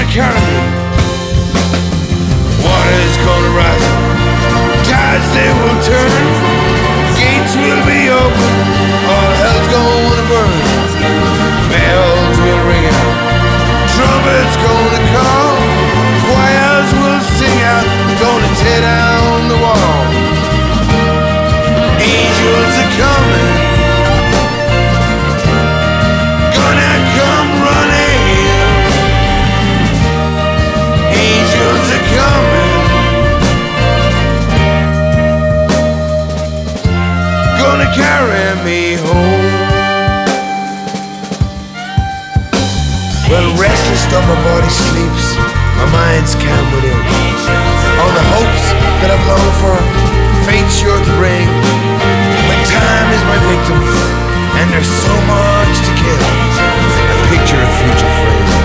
carry me. Water's gonna rise, tides they will turn, gates will be open, all hell's gonna burn. Bells will ring out, trumpets gonna call, choirs will sing out, gonna tear down the wall. Angels are coming, gonna come running. Angels are coming, gonna carry me home. Well, restless though my body sleeps, my mind's calm within. All the hopes that I've longed for, fate's sure to bring. But time is my victim, and there's so much to kill. I picture a future frame.